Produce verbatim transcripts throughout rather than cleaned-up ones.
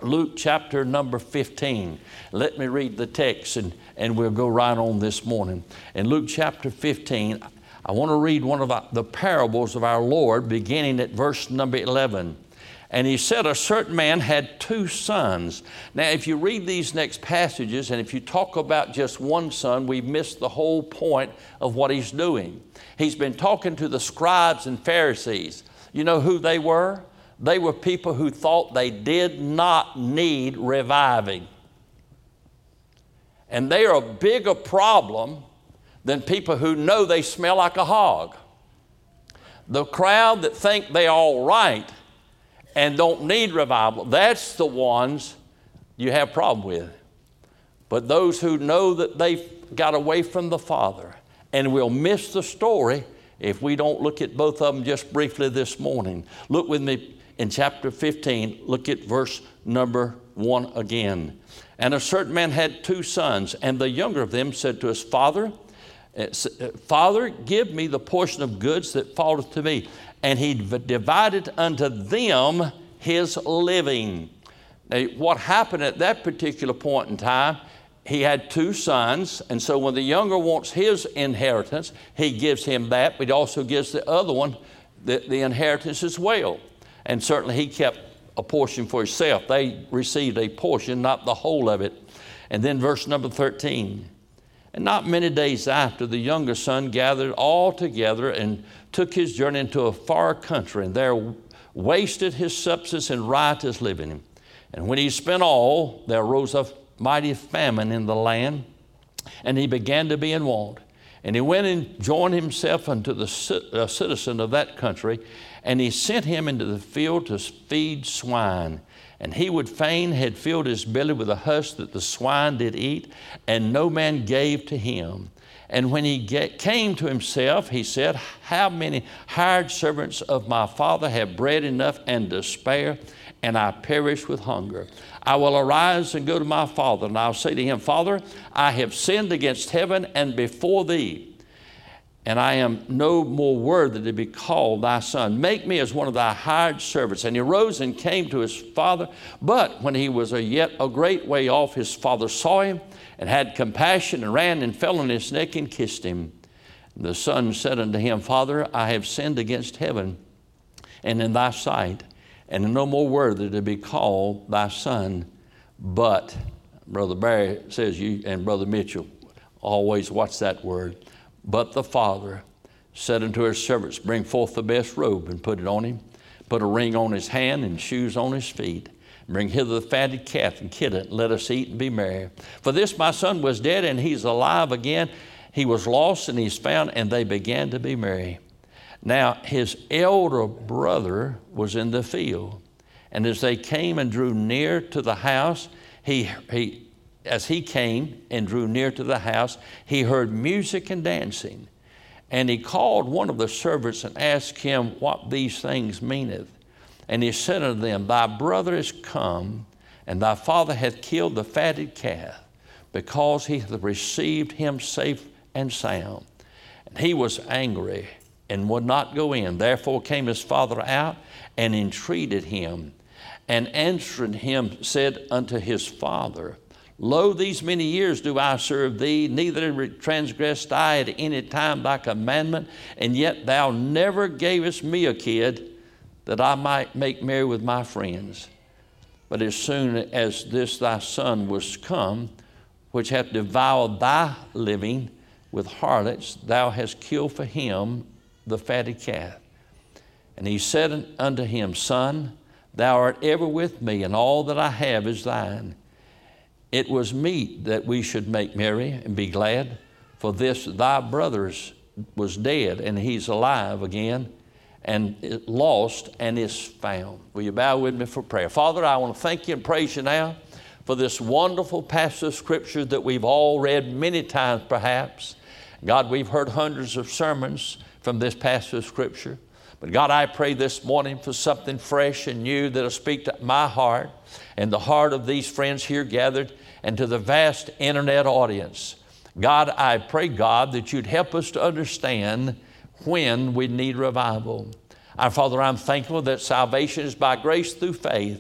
Luke chapter number fifteen. Let me read the text and, and we'll go right on this morning. In Luke chapter fifteen, I want to read one of the parables of our Lord beginning at verse number eleven. And he said, a certain man had two sons. Now, if you read these next passages, and if you talk about just one son, we've missed the whole point of what he's doing. He's been talking to the scribes and Pharisees. You know who they were? They were people who thought they did not need reviving. And they are a bigger problem than people who know they smell like a hog. The crowd that think they're all right and don't need revival, that's the ones you have a problem with. But those who know that they've got away from the Father, and we'll miss the story if we don't look at both of them just briefly this morning. Look with me in chapter fifteen, look at verse number one again. And a certain man had two sons, and the younger of them said to his father, Father, give me the portion of goods that falleth to me. And he divided unto them his living. Now, what happened at that particular point in time, he had two sons, and so when the younger wants his inheritance, he gives him that, but he also gives the other one the, the inheritance as well. And certainly he kept a portion for himself. They received a portion, not the whole of it. And then verse number thirteen. And not many days after, the younger son gathered all together and took his journey into a far country, and there wasted his substance in riotous living. And when he spent all, there arose a mighty famine in the land, and he began to be in want. And he went and joined himself unto the citizen of that country, and he sent him into the field to feed swine. And he would fain had filled his belly with the husk that the swine did eat, and no man gave to him. And when he get, came to himself, he said, how many hired servants of my father have bread enough and to spare, and I perish with hunger. I will arise and go to my father, and I'll say to him, Father, I have sinned against heaven and before thee, and I am no more worthy to be called thy son. Make me as one of thy hired servants. And he arose and came to his father. But when he was a yet a great way off, his father saw him and had compassion, and ran and fell on his neck and kissed him. And the son said unto him, Father, I have sinned against heaven and in thy sight, and am no more worthy to be called thy son. But, Brother Barry says, you and Brother Mitchell, always watch that word. But the father said unto his servants, bring forth the best robe and put it on him. Put a ring on his hand and shoes on his feet. Bring hither the fatted calf and kill it, and let us eat and be merry. For this my son was dead, and he's alive again. He was lost, and he's found, and they began to be merry. Now his elder brother was in the field. And as they came and drew near to the house, he he As he came and drew near to the house, he heard music and dancing. And he called one of the servants and asked him what these things meaneth. And he said unto them, thy brother is come, and thy father hath killed the fatted calf, because he hath received him safe and sound. And he was angry and would not go in. Therefore came his father out and entreated him, and answering him said unto his father, Lo, these many years do I serve thee, neither transgressed I at any time thy commandment, and yet thou never gavest me a kid that I might make merry with my friends. But as soon as this thy son was come, which hath devoured thy living with harlots, thou hast killed for him the fatted calf. And he said unto him, Son, thou art ever with me, and all that I have is thine. It was meet that we should make merry and be glad, for this thy brother was dead, and he's alive again, and lost, and is found. Will you bow with me for prayer? Father, I want to thank you and praise you now for this wonderful passage of Scripture that we've all read many times perhaps. God, we've heard hundreds of sermons from this passage of Scripture. But God, I pray this morning for something fresh and new that'll speak to my heart and the heart of these friends here gathered, and to the vast internet audience. God, I pray, God, that you'd help us to understand when we need revival. Our Father, I'm thankful that salvation is by grace through faith.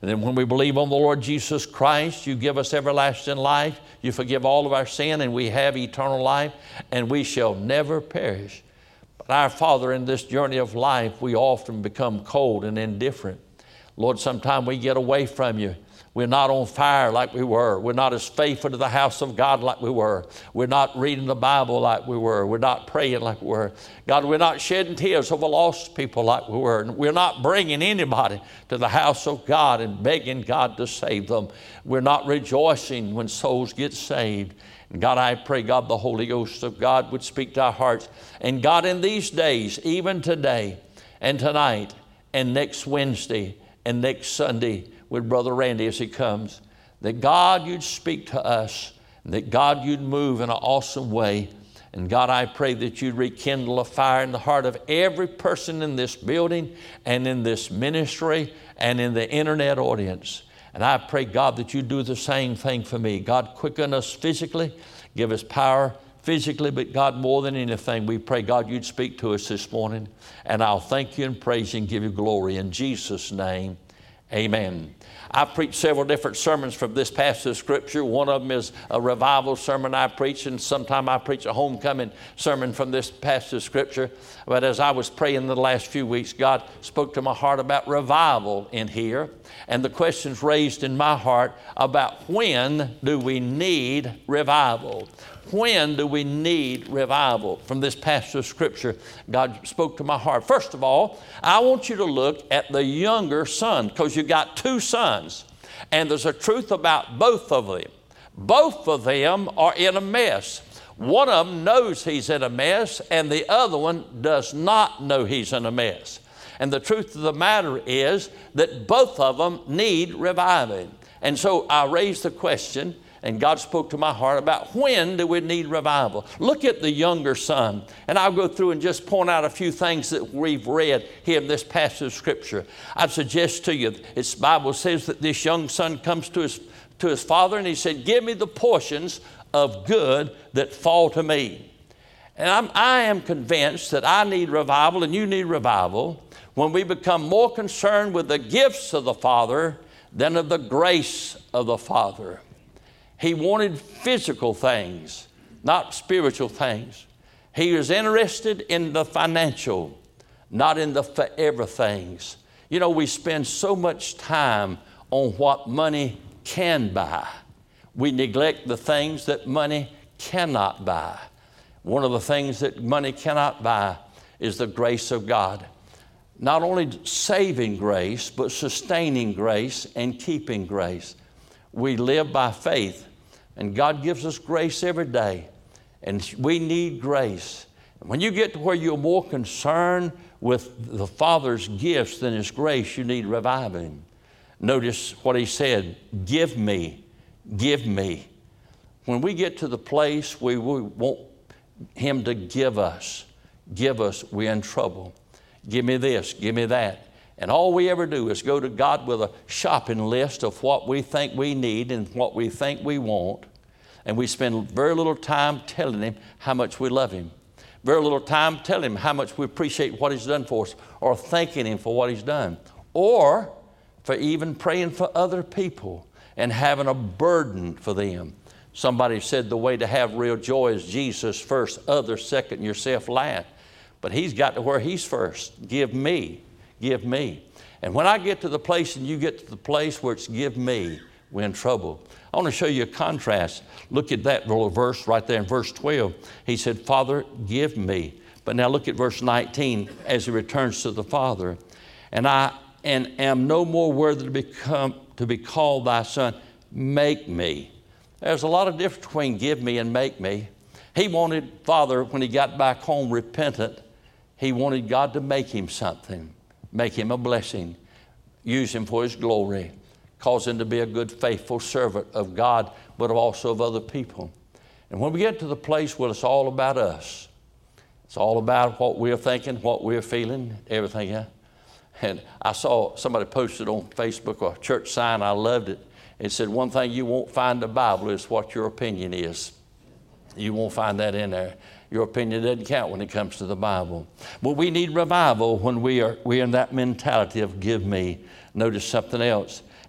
And then when we believe on the Lord Jesus Christ, you give us everlasting life. You forgive all of our sin, and we have eternal life, and we shall never perish. But our Father, in this journey of life, we often become cold and indifferent. Lord, sometimes we get away from you. We're not on fire like we were. We're not as faithful to the house of God like we were. We're not reading the Bible like we were. We're not praying like we were. God, we're not shedding tears over lost people like we were. We're not bringing anybody to the house of God and begging God to save them. We're not rejoicing when souls get saved. And God, I pray, God, the Holy Ghost of God would speak to our hearts. And God, in these days, even today and tonight and next Wednesday and next Sunday, with Brother Randy as he comes, that God, you'd speak to us, and that God, you'd move in an awesome way. And God, I pray that you'd rekindle a fire in the heart of every person in this building and in this ministry and in the internet audience. And I pray, God, that you do the same thing for me. God, quicken us physically, give us power physically, but God, more than anything, we pray, God, you'd speak to us this morning. And I'll thank you and praise you and give you glory in Jesus' name. Amen. I preached several different sermons from this passage of Scripture. One of them is a revival sermon I preach, and sometime I preach a homecoming sermon from this passage of Scripture. But as I was praying the last few weeks, God spoke to my heart about revival in here. And the questions raised in my heart about when do we need revival? When do we need revival? From this passage of Scripture, God spoke to my heart. First of all, I want you to look at the younger son, because you've got two sons, and there's a truth about both of them. Both of them are in a mess. One of them knows he's in a mess, and the other one does not know he's in a mess. And the truth of the matter is that both of them need reviving. And so I raised the question, and God spoke to my heart about when do we need revival. Look at the younger son. And I'll go through and just point out a few things that we've read here in this passage of Scripture. I'd suggest to you, its Bible says that this young son comes to his, to his father, and he said, give me the portions of good that fall to me. And I'm, I am convinced that I need revival and you need revival when we become more concerned with the gifts of the Father than of the grace of the Father. He wanted physical things, not spiritual things. He was interested in the financial, not in the forever things. You know, we spend so much time on what money can buy. We neglect the things that money cannot buy. One of the things that money cannot buy is the grace of God. Not only saving grace, but sustaining grace and keeping grace. We live by faith. And God gives us grace every day. And we need grace. And when you get to where you're more concerned with the Father's gifts than His grace, you need reviving. Notice what He said, give me, give me. When we get to the place where we want Him to give us, give us, we're in trouble. Give me this, give me that. And all we ever do is go to God with a shopping list of what we think we need and what we think we want. And we spend very little time telling Him how much we love Him. Very little time telling Him how much we appreciate what He's done for us, or thanking Him for what He's done. Or for even praying for other people and having a burden for them. Somebody said the way to have real joy is Jesus first, others second, yourself last. But He's got to where He's first. Give me. Give me. And when I get to the place and you get to the place where it's give me, we're in trouble. I want to show you a contrast. Look at that little verse right there in verse twelve. He said, Father, give me. But now look at verse nineteen as he returns to the Father. And I and am no more worthy to become to be called thy son. Make me. There's a lot of difference between give me and make me. He wanted, Father, when he got back home repentant, he wanted God to make him something. Make him a blessing, use him for His glory, cause him to be a good, faithful servant of God, but also of other people. And when we get to the place where it's all about us, it's all about what we're thinking, what we're feeling, everything else. And I saw somebody posted on Facebook a church sign, I loved it. It said, one thing you won't find in the Bible is what your opinion is. You won't find that in there. Your opinion doesn't count when it comes to the Bible. But we need revival when we are we're in that mentality of give me. Notice something else.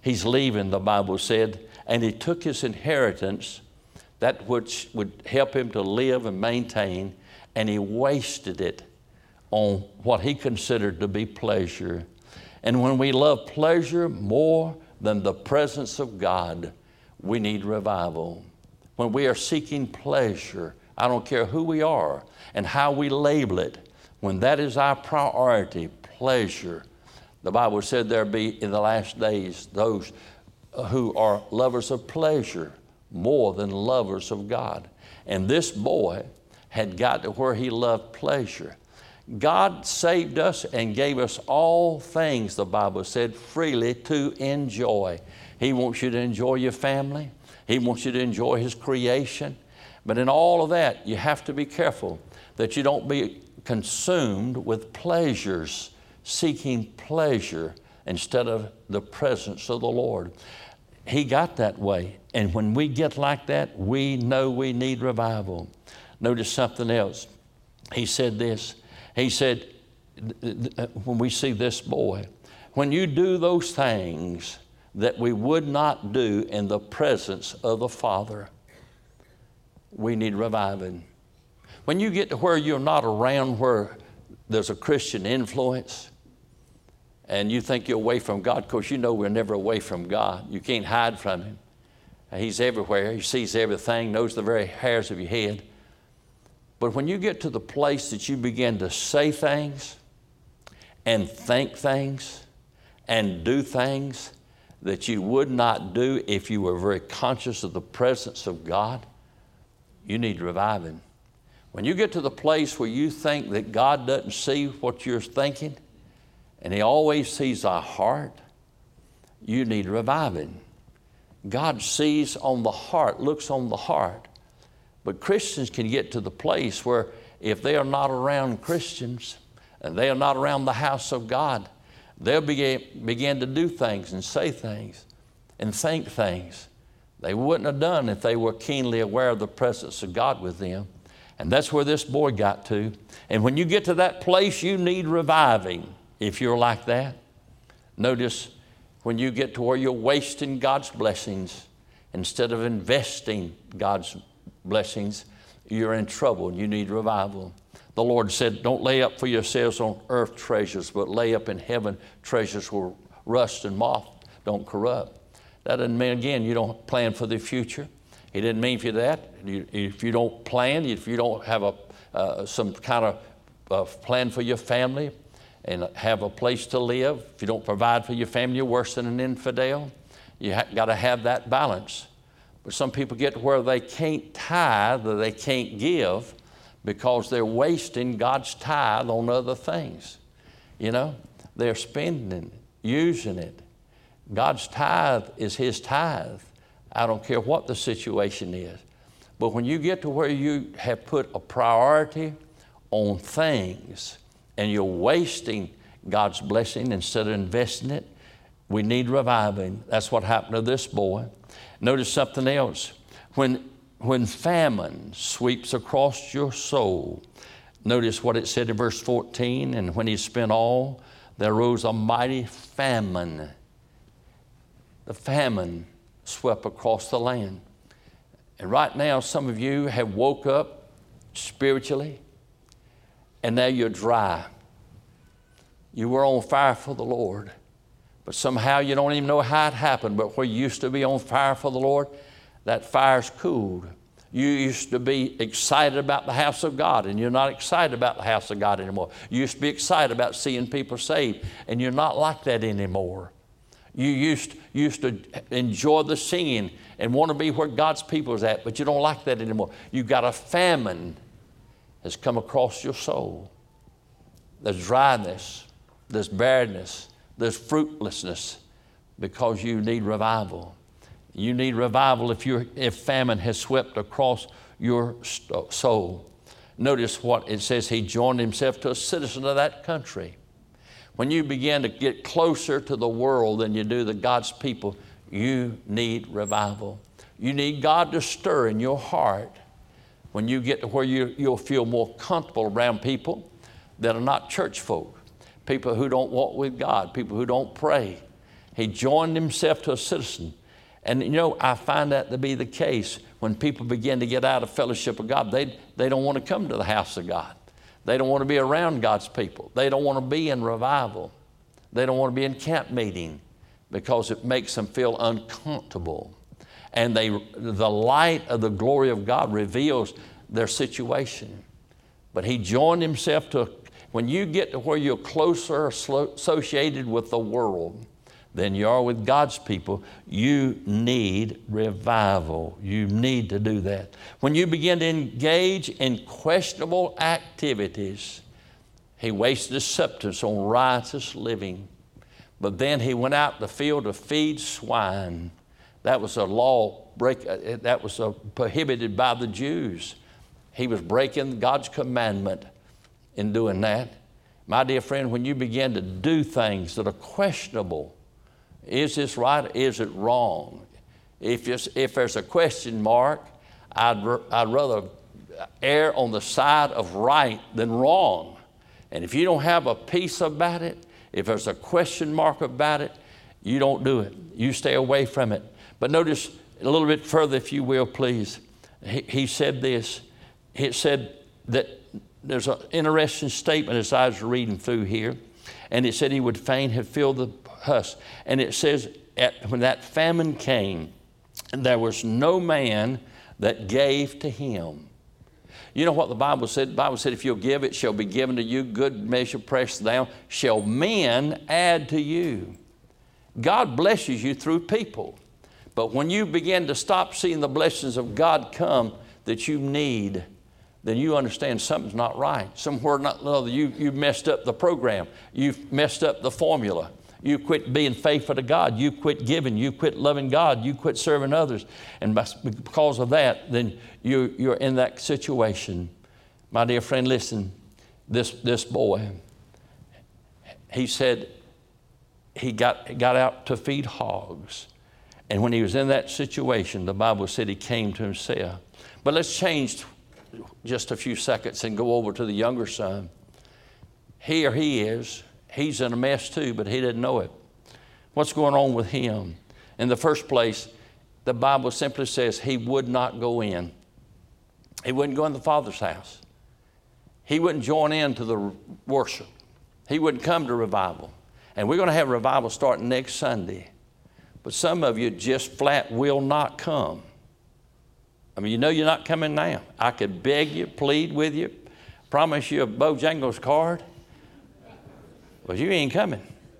He's leaving, the Bible said, and he took his inheritance, that which would help him to live and maintain, and he wasted it on what he considered to be pleasure. And when we love pleasure more than the presence of God, we need revival. When we are seeking pleasure, I don't care who we are and how we label it, when that is our priority, pleasure, the Bible said there'll be in the last days those who are lovers of pleasure more than lovers of God. And this boy had got to where he loved pleasure. God saved us and gave us all things, the Bible said, freely to enjoy. He wants you to enjoy your family. He wants you to enjoy his creation. But in all of that, you have to be careful that you don't be consumed with pleasures, seeking pleasure instead of the presence of the Lord. He got that way. And when we get like that, we know we need revival. Notice something else. He said this. He said, when we see this boy, when you do those things that we would not do in the presence of the Father, we need reviving. When you get to where you're not around where there's a Christian influence and you think you're away from God, because you know we're never away from God. You can't hide from him. He's everywhere. He sees everything, knows the very hairs of your head. But when you get to the place that you begin to say things and think things and do things that you would not do if you were very conscious of the presence of God, you need reviving. When you get to the place where you think that God doesn't see what you're thinking and he always sees our heart, you need reviving. God sees on the heart, looks on the heart. But Christians can get to the place where if they are not around Christians and they are not around the house of God, they'll begin, begin to do things and say things and think things they wouldn't have done if they were keenly aware of the presence of God with them. And that's where this boy got to. And when you get to that place, you need reviving if you're like that. Notice when you get to where you're wasting God's blessings instead of investing God's blessings, you're in trouble and you need revival. The Lord said, don't lay up for yourselves on earth treasures, but lay up in heaven treasures where rust and moth don't corrupt. That doesn't mean, again, you don't plan for the future. He didn't mean for that. You, if you don't plan, if you don't have a, uh, some kind of uh, plan for your family and have a place to live, if you don't provide for your family, you're worse than an infidel. You ha- got to have that balance. But some people get to where they can't tithe or they can't give because they're wasting God's tithe on other things. You know, they're spending it, using it. God's tithe is his tithe. I don't care what the situation is. But when you get to where you have put a priority on things and you're wasting God's blessing instead of investing it, we need reviving. That's what happened to this boy. Notice something else. When, when famine sweeps across your soul, notice what it said in verse fourteen, and when he spent all, there rose a mighty famine. The famine swept across the land. And right now, some of you have woke up spiritually, and now you're dry. You were on fire for the Lord. But somehow you don't even know how it happened, but where you used to be on fire for the Lord, that fire's cooled. You used to be excited about the house of God, and you're not excited about the house of God anymore. You used to be excited about seeing people saved, and you're not like that anymore. You used, used to enjoy the singing and want to be where God's people is at, but you don't like that anymore. You've got a famine has come across your soul. There's dryness, there's barrenness, there's fruitlessness because you need revival. You need revival if, you're, if famine has swept across your soul. Notice what it says, he joined himself to a citizen of that country. When you begin to get closer to the world than you do the God's people, you need revival. You need God to stir in your heart when you get to where you, you'll feel more comfortable around people that are not church folk. People who don't walk with God, people who don't pray. He joined himself to a citizen. And you know, I find that to be the case when people begin to get out of fellowship of God. They, they don't want to come to the house of God. They don't want to be around God's people. They don't want to be in revival. They don't want to be in camp meeting because it makes them feel uncomfortable. And they, the light of the glory of God reveals their situation. But he joined himself to, when you get to where you're closer associated with the world than you are with God's people, you need revival. You need to do that. When you begin to engage in questionable activities, he wasted his substance on riotous living. But then he went out in the field to feed swine. That was a law break. That was a, prohibited by the Jews. He was breaking God's commandment in doing that. My dear friend, when you begin to do things that are questionable, is this right? Is it wrong? If, if there's a question mark, I'd, I'd rather err on the side of right than wrong. And if you don't have a peace about it, if there's a question mark about it, you don't do it. You stay away from it. But notice a little bit further, if you will, please. He, he said this. He said that there's an interesting statement as I was reading through here. And it said he would fain have filled the husk. And it says at, when that famine came, there was no man that gave to him. You know what the Bible said? The Bible said, if you'll give, it shall be given to you. Good measure, pressed down, shall men add to you. God blesses you through people. But when you begin to stop seeing the blessings of God come that you need, then you understand something's not right. Somewhere or another, you, you've messed up the program. You've messed up the formula. You quit being faithful to God. You quit giving. You quit loving God. You quit serving others. And because of that, then you, you're in that situation. My dear friend, listen, this, this boy, he said he got, got out to feed hogs. And when he was in that situation, the Bible said he came to himself. But let's change just a few seconds and go over to the younger son. Here he is. He's in a mess too, but he didn't know it. What's going on with him? In the first place, the Bible simply says he would not go in. He wouldn't go in the Father's house. He wouldn't join in to the worship. He wouldn't come to revival. And we're going to have revival starting next Sunday. But some of you just flat will not come. I mean, you know you're not coming now. I could beg you, plead with you, promise you a Bojangles card, but you ain't coming.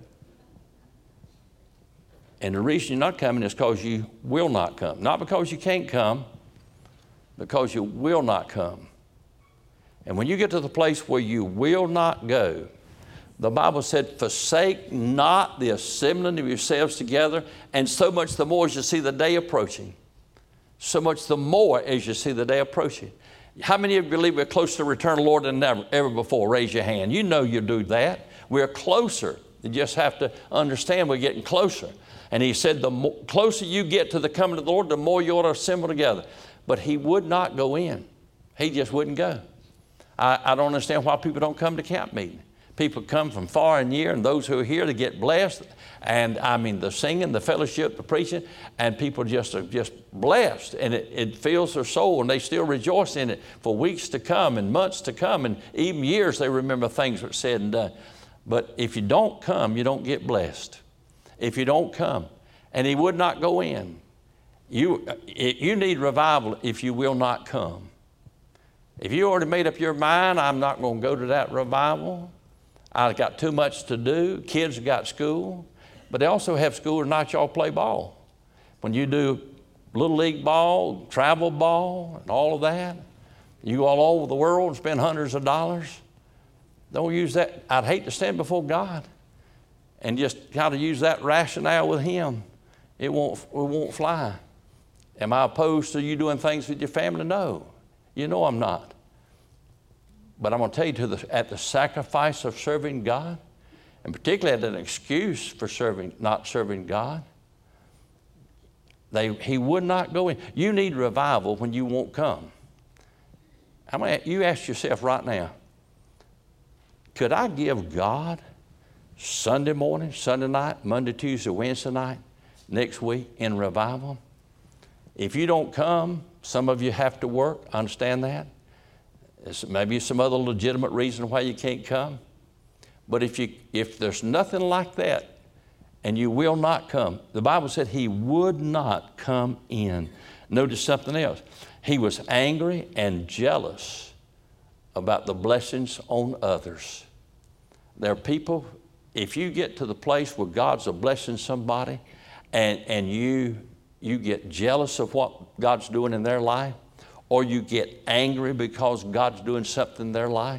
And the reason you're not coming is because you will not come. Not because you can't come, because you will not come. And when you get to the place where you will not go, the Bible said, forsake not the assembling of yourselves together, and so much the more as you see the day approaching. So much the more as you see the day approaching. How many of you believe we're closer to the return of the Lord than ever, ever before? Raise your hand. You know you do that. We're closer. You just have to understand we're getting closer. And he said, the more, closer you get to the coming of the Lord, the more you ought to assemble together. But he would not go in. He just wouldn't go. I, I don't understand why people don't come to camp meeting. People come from far and near, and those who are here to get blessed. And I mean, the singing, the fellowship, the preaching, and people just are just blessed. And it, it fills their soul, and they still rejoice in it for weeks to come and months to come, and even years they remember things that were said and done. But if you don't come, you don't get blessed. If you don't come, and he would not go in. You, you need revival if you will not come. If you already made up your mind, I'm not going to go to that revival. I've got too much to do. Kids have got school. But they also have school tonight y'all play ball. When you do little league ball, travel ball, and all of that, you go all over the world and spend hundreds of dollars. Don't use that. I'd hate to stand before God and just kind of use that rationale with him. It won't, it won't fly. Am I opposed to you doing things with your family? No. You know I'm not. But I'm going to tell you, to the, at the sacrifice of serving God, and particularly at an excuse for serving, not serving God, they, he would not go in. You need revival when you won't come. I mean, you ask yourself right now, could I give God Sunday morning, Sunday night, Monday, Tuesday, Wednesday night, next week in revival. If you don't come, some of you have to work. I understand that. There's maybe some other legitimate reason why you can't come. But if you if there's nothing like that and you will not come, the Bible said he would not come in. Notice something else. He was angry and jealous about the blessings on others. There are people, if you get to the place where God's a blessing somebody and, and you, you get jealous of what God's doing in their life, or you get angry because God's doing something in their life,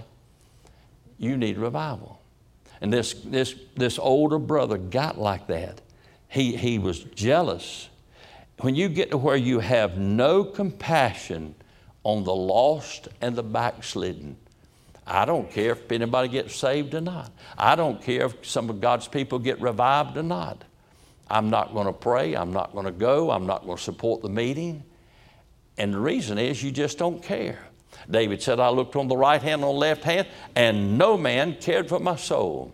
you need revival. And this, this, this older brother got like that. He, he was jealous. When you get to where you have no compassion on the lost and the backslidden, I don't care if anybody gets saved or not. I don't care if some of God's people get revived or not. I'm not going to pray. I'm not going to go. I'm not going to support the meeting. And the reason is you just don't care. David said, I looked on the right hand and on the left hand, and no man cared for my soul.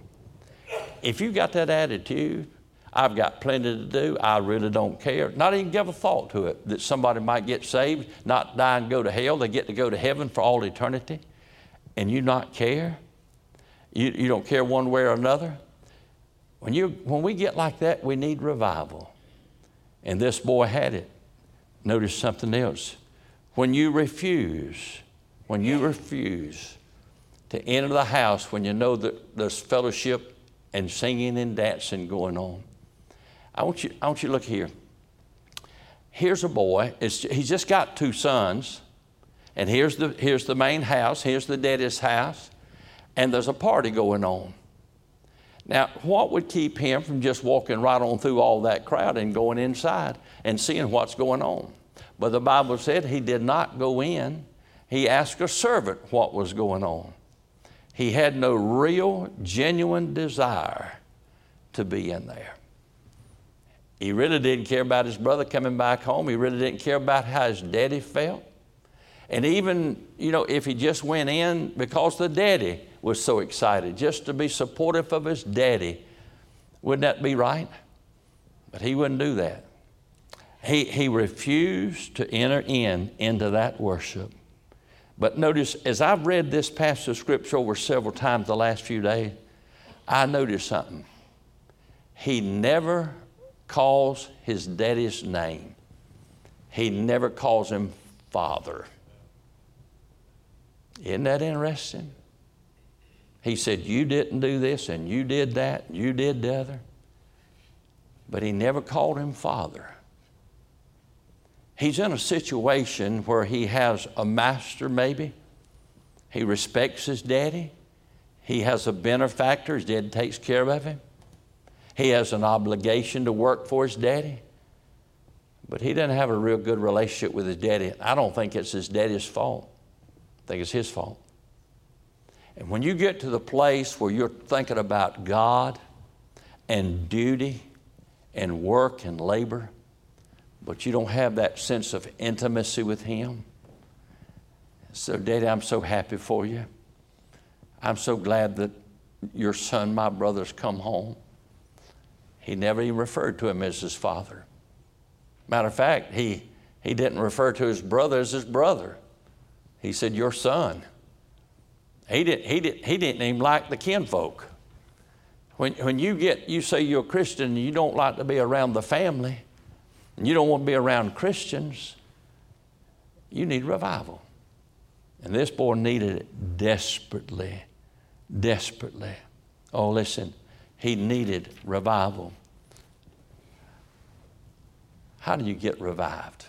If you got that attitude, I've got plenty to do, I really don't care. Not even give a thought to it that somebody might get saved, not die and go to hell. They get to go to heaven for all eternity. And you not care? You, you don't care one way or another? When, you, when we get like that, we need revival. And this boy had it. Notice something else. When you refuse, when you refuse to enter the house when you know that there's fellowship and singing and dancing going on, I want you, I want you to look here. Here's a boy. It's, he's just got two sons. And here's the, here's the main house. Here's the daddy's house. And there's a party going on. Now, what would keep him from just walking right on through all that crowd and going inside and seeing what's going on? But the Bible said he did not go in. He asked a servant what was going on. He had no real, genuine desire to be in there. He really didn't care about his brother coming back home. He really didn't care about how his daddy felt. And even, you know, if he just went in because the daddy was so excited, just to be supportive of his daddy, wouldn't that be right? But he wouldn't do that. He, he refused to enter in into that worship. But notice, as I've read this passage of Scripture over several times the last few days, I noticed something. He never calls his daddy's name. He never calls him Father. Isn't that interesting? He said, you didn't do this, and you did that, and you did the other. But he never called him Father. He's in a situation where he has a master maybe. He respects his daddy. He has a benefactor. His dad takes care of him. He has an obligation to work for his daddy. But he doesn't have a real good relationship with his daddy. I don't think it's his daddy's fault. I think it's his fault. And when you get to the place where you're thinking about God and duty and work and labor, but you don't have that sense of intimacy with him. So, Daddy, I'm so happy for you. I'm so glad that your son, my brother's come home. He never even referred to him as his father. Matter of fact, he, he didn't refer to his brother as his brother. He said, your son. He didn't, he didn't, he didn't even like the kinfolk. When, when you get, you say you're a Christian and you don't like to be around the family, and you don't want to be around Christians, you need revival. And this boy needed it desperately, desperately. Oh, listen, he needed revival. How do you get revived?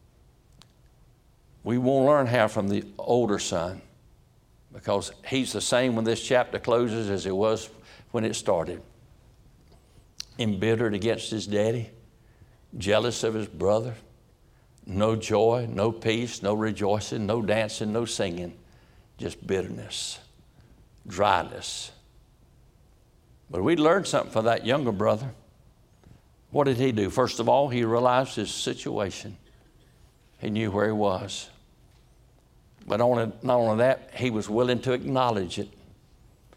We won't learn how from the older son, because he's the same when this chapter closes as he was when it started. Embittered against his daddy, jealous of his brother, no joy, no peace, no rejoicing, no dancing, no singing, just bitterness, dryness. But we learned something from that younger brother. What did he do? First of all, he realized his situation. He knew where he was. But only, not only that, he was willing to acknowledge it.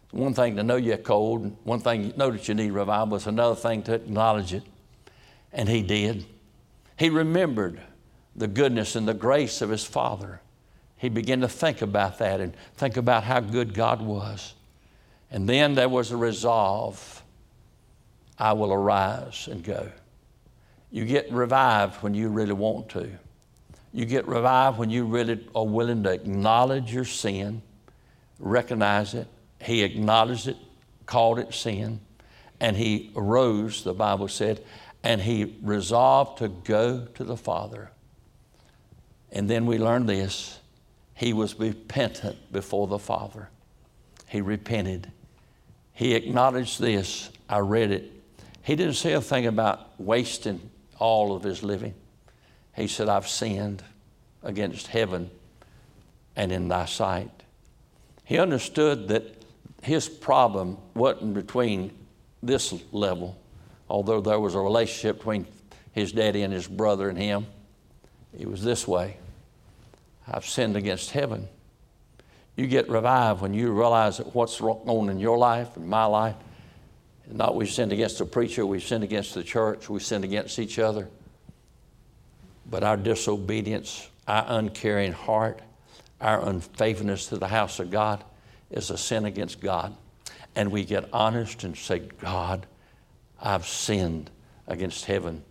One thing to know you're cold. One thing you know that you need revival. It's another thing to acknowledge it. And he did. He remembered the goodness and the grace of his father. He began to think about that and think about how good God was. And then there was a resolve. I will arise and go. You get revived when you really want to. You get revived when you really are willing to acknowledge your sin, recognize it. He acknowledged it, called it sin, and he arose, the Bible said, and he resolved to go to the Father. And then we learn this. He was repentant before the Father. He repented. He acknowledged this. I read it. He didn't say a thing about wasting all of his living. He said, I've sinned against heaven and in thy sight. He understood that his problem wasn't between this level, although there was a relationship between his daddy and his brother and him. It was this way. I've sinned against heaven. You get revived when you realize that what's wrong on in your life and my life, not we've sinned against the preacher, we've sinned against the church, we've sinned against each other. But our disobedience, our uncaring heart, our unfaithfulness to the house of God is a sin against God. And we get honest and say, God, I've sinned against heaven.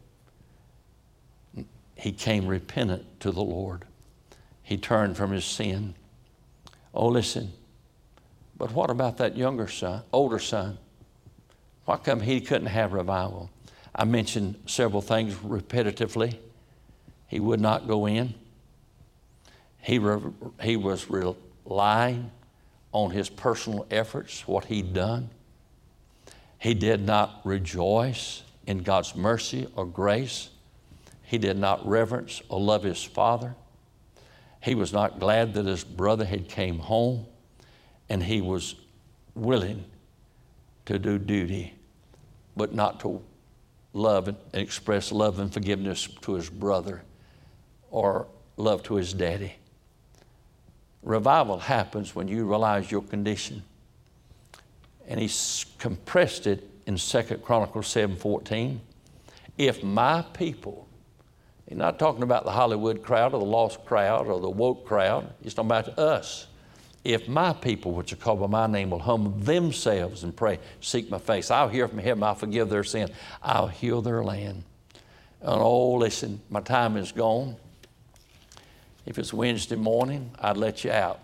He came repentant to the Lord. He turned from his sin. Oh, listen, but what about that younger son, older son? Why come he couldn't have revival? I mentioned several things repetitively. He would not go in. He, re, he was relying on his personal efforts, what he'd done. He did not rejoice in God's mercy or grace. He did not reverence or love his father. He was not glad that his brother had came home, and he was willing to do duty, but not to love and express love and forgiveness to his brother or love to his daddy. Revival happens when you realize your condition. And he compressed it in Second Chronicles seven fourteen. If my people, he's not talking about the Hollywood crowd or the lost crowd or the woke crowd, he's talking about us. If my people, which are called by my name, will humble themselves and pray, seek my face, I'll hear from heaven, I'll forgive their sin, I'll heal their land. And oh, listen, my time is gone. If it's Wednesday morning, I'd let you out.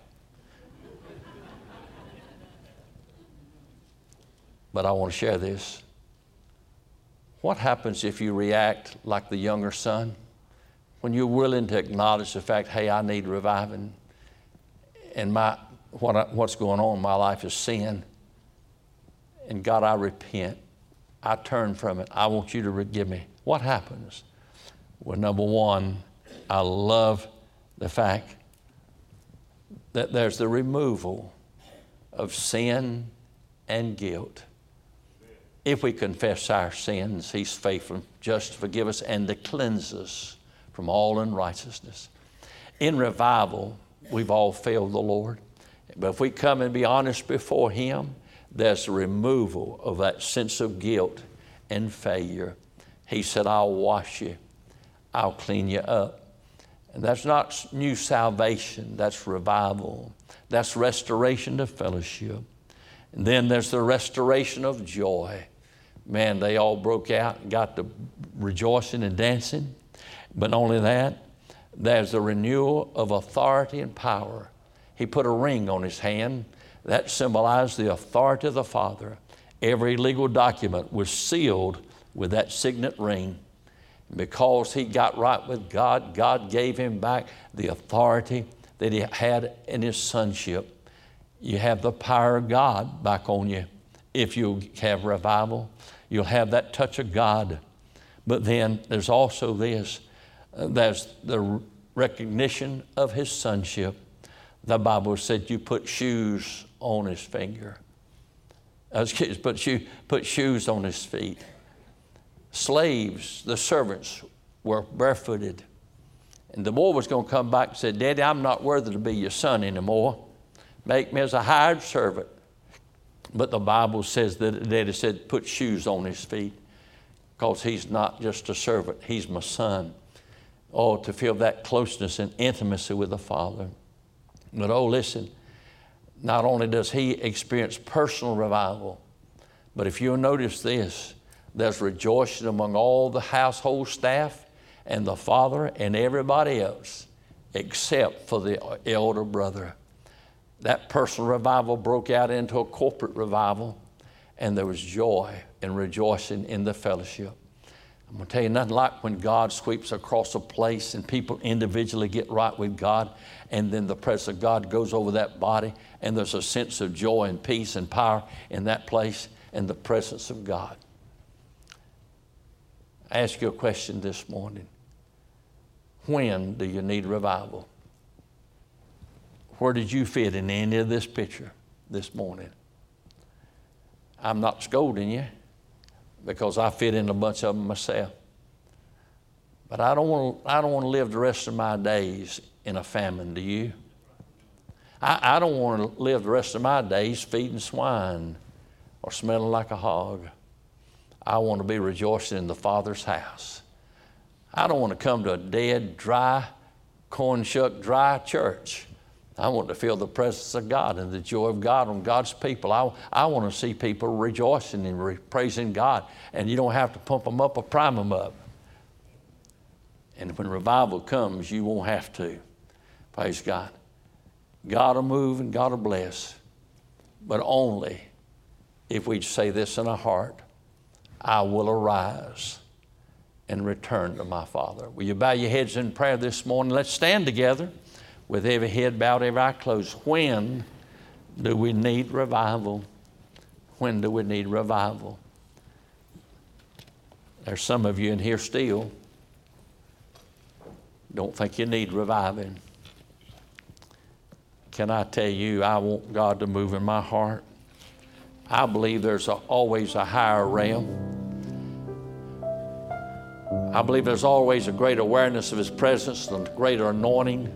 But I want to share this. What happens if you react like the younger son? When you're willing to acknowledge the fact, hey, I need reviving, and my what I, what's going on in my life is sin, and God, I repent. I turn from it. I want you to forgive me. What happens? Well, number one, I love the fact that there's the removal of sin and guilt. If we confess our sins, he's faithful, just to forgive us and to cleanse us from all unrighteousness. In revival, we've all failed the Lord. But if we come and be honest before him, there's a removal of that sense of guilt and failure. He said, I'll wash you. I'll clean you up. And that's not new salvation. That's revival. That's restoration to fellowship. And then there's the restoration of joy. Man, they all broke out and got to rejoicing and dancing. But not only that, there's a renewal of authority and power. He put a ring on his hand that symbolized the authority of the Father. Every legal document was sealed with that signet ring. Because he got right with God, God gave him back the authority that he had in his sonship. You have the power of God back on you. If you have revival, you'll have that touch of God. But then there's also this. Uh, there's the recognition of his sonship. The Bible said you put shoes on his finger. Uh, excuse, put, shoe, put shoes on his feet. Slaves, the servants, were barefooted. And the boy was going to come back and say, Daddy, I'm not worthy to be your son anymore. Make me as a hired servant. But the Bible says that Daddy said, put shoes on his feet, because he's not just a servant, he's my son. Oh, to feel that closeness and intimacy with the Father. But oh, listen, not only does he experience personal revival, but if you'll notice this, there's rejoicing among all the household staff and the father and everybody else, except for the elder brother. That personal revival broke out into a corporate revival, and there was joy and rejoicing in the fellowship. I'm going to tell you, nothing like when God sweeps across a place and people individually get right with God, and then the presence of God goes over that body, and there's a sense of joy and peace and power in that place and the presence of God. I ask you a question this morning. When do you need revival? Where did you fit in any of this picture this morning? I'm not scolding you, because I fit in a bunch of them myself. But I don't want to, I don't want to live the rest of my days in a famine, do you? I, I don't want to live the rest of my days feeding swine or smelling like a hog. I want to be rejoicing in the Father's house. I don't want to come to a dead, dry, corn-shuck, dry church. I want to feel the presence of God and the joy of God on God's people. I, I want to see people rejoicing and re- praising God. And you don't have to pump them up or prime them up. And when revival comes, you won't have to. Praise God. God will move and God will bless. But only if we say this in our heart, I will arise and return to my Father. Will you bow your heads in prayer this morning? Let's stand together with every head bowed, every eye closed. When do we need revival? When do we need revival? There's some of you in here still don't think you need reviving. Can I tell you, I want God to move in my heart. I believe there's a, always a higher realm. I believe there's always a great awareness of His presence and a greater anointing.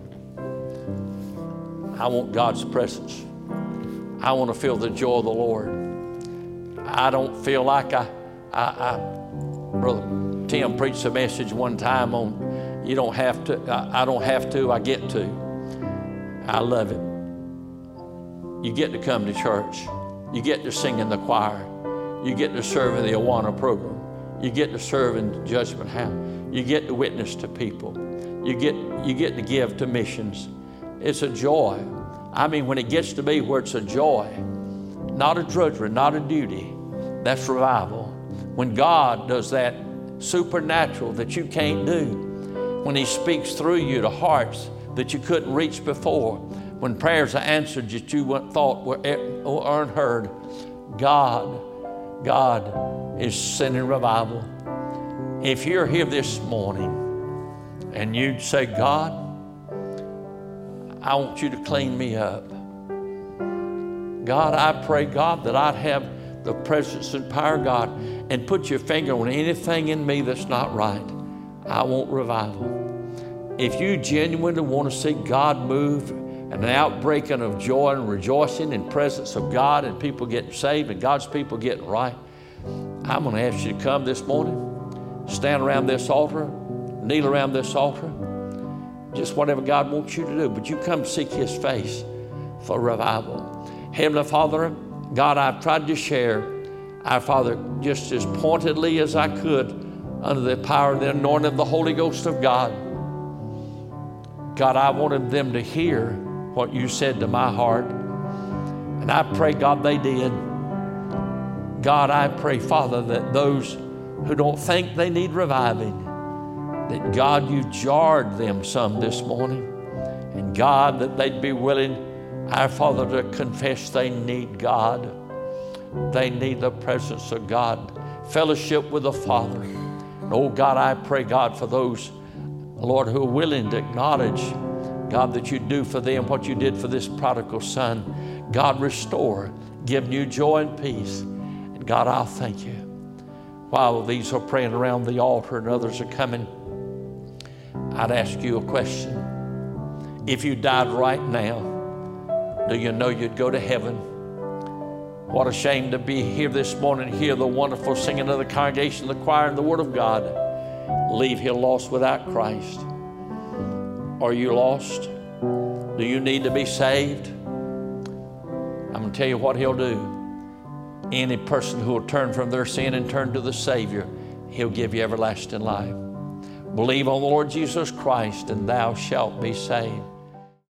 I want God's presence. I want to feel the joy of the Lord. I don't feel like I, I, I Brother Tim preached a message one time on, you don't have to, I, I don't have to, I get to. I love it. You get to come to church. You get to sing in the choir. You get to serve in the Awana program. You get to serve in Judgment House. You get to witness to people. You get, you get to give to missions. It's a joy. I mean, when it gets to be where it's a joy, not a drudgery, not a duty, that's revival. When God does that supernatural that you can't do, when He speaks through you to hearts that you couldn't reach before, when prayers are answered that you thought were unheard, God, God is sending revival. If you're here this morning and you'd say, God, I want you to clean me up. God, I pray, God, that I'd have the presence and power of God, and put your finger on anything in me that's not right. I want revival. If you genuinely want to see God move, and an outbreaking of joy and rejoicing in presence of God and people getting saved and God's people getting right, I'm going to ask you to come this morning, stand around this altar, kneel around this altar, just whatever God wants you to do. But you come seek His face for revival. Heavenly Father, God, I've tried to share, our Father, just as pointedly as I could under the power and the anointing of the Holy Ghost of God. God, I wanted them to hear what you said to my heart. And I pray, God, they did. God, I pray, Father, that those who don't think they need reviving, that God, you jarred them some this morning. And God, that they'd be willing, our Father, to confess they need God. They need the presence of God, fellowship with the Father. And oh God, I pray, God, for those, Lord, who are willing to acknowledge, God, that you do for them what you did for this prodigal son. God, restore, give new joy and peace. And God, I'll thank you. While these are praying around the altar and others are coming, I'd ask you a question. If you died right now, do you know you'd go to heaven? What a shame to be here this morning, hear the wonderful singing of the congregation, the choir, and the Word of God. Leave here lost without Christ. Are you lost? Do you need to be saved? I'm going to tell you what He'll do. Any person who will turn from their sin and turn to the Savior, He'll give you everlasting life. Believe on the Lord Jesus Christ and thou shalt be saved.